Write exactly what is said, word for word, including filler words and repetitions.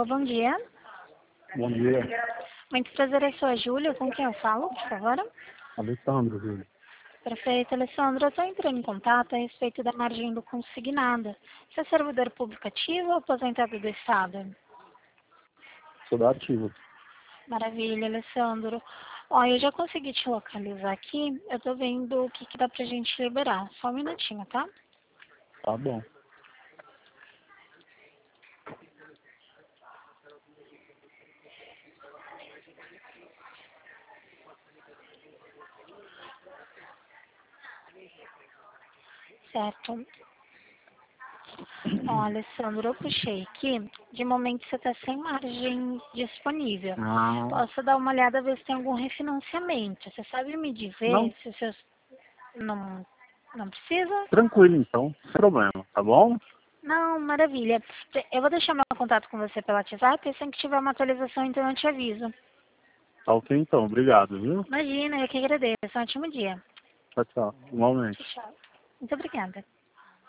bom dia. Bom dia. Muito prazer, eu sou a Júlia. Com quem eu falo, por favor? Alessandro, Júlia. Perfeito, Alessandro. Eu estou entrando em contato a respeito da margem do consignada. Você é servidor público ativo ou aposentado do Estado? Sou da Ativa. Maravilha, Alessandro. Ó, eu já consegui te localizar aqui. Eu estou vendo o que, que dá pra gente liberar. Só um minutinho, tá? Tá bom. Certo. Ó, Alessandro, eu puxei aqui. De momento você está sem margem disponível. Ah, Posso dar uma olhada, ver se tem algum refinanciamento. Você sabe me não, dizer se os seus... Não, não precisa? tranquilo então, sem problema, tá bom? Não, maravilha. Eu vou deixar meu contato com você pelo WhatsApp e assim que tiver uma atualização, então eu te aviso. Tá ok então, obrigado, viu? Imagina, eu que agradeço. Um ótimo dia. Tchau, tchau. Igualmente. Tchau, tchau. Muito obrigada.